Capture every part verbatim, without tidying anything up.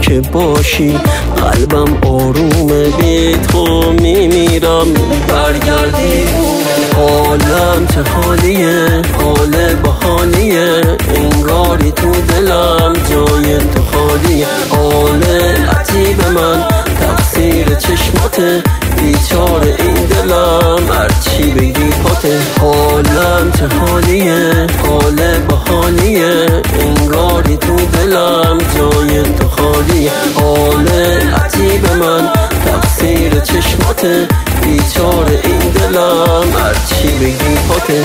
که باشی. قلبم آرومه بی تو میمیرم برگردی. حالم چه حالیه، حال بحالیه، انگاری تو دلم جای تو خالیه. حال عجیب من تقصیر چشماته، بیچاره این دلم هرچی بگی پاته. حالم چه حالیه، حال بحالیه، انگاری تو دلم جای تو خالیه. حال عجیب من تقصیر چشماته، بیچاره این دلم هرچی بگی پاته.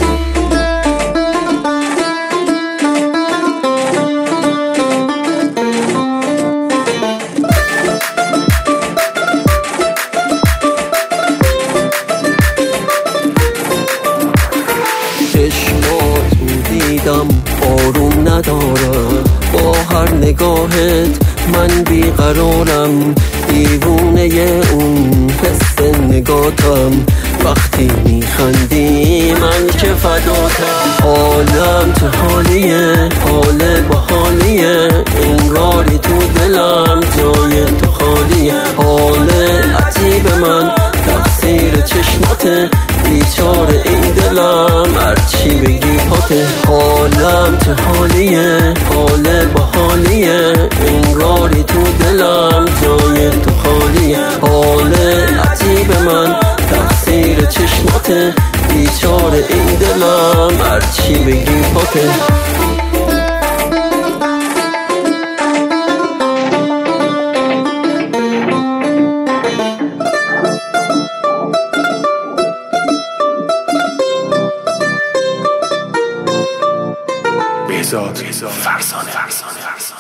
چشماتو دیدم آروم ندارم، با هر نگاهت من بیقرارم. دیوونه اون حس نگاتم، وقتی میخندی من که فداتم. حالم چه حالیه، حال بحالیه، انگاری تو دلم جای تو خالیه. حال عجیب من تقصیر چشماته، بیچاره این دلم هرچی بگی پاته. حالم چه حالیه، حال بحالیه، انگاری تو دلم جای تو خالیه. حال عجیب من تقصیر چشماته، بیچاره این دلم هرچی بگی پاته. بهزاد فرزانه.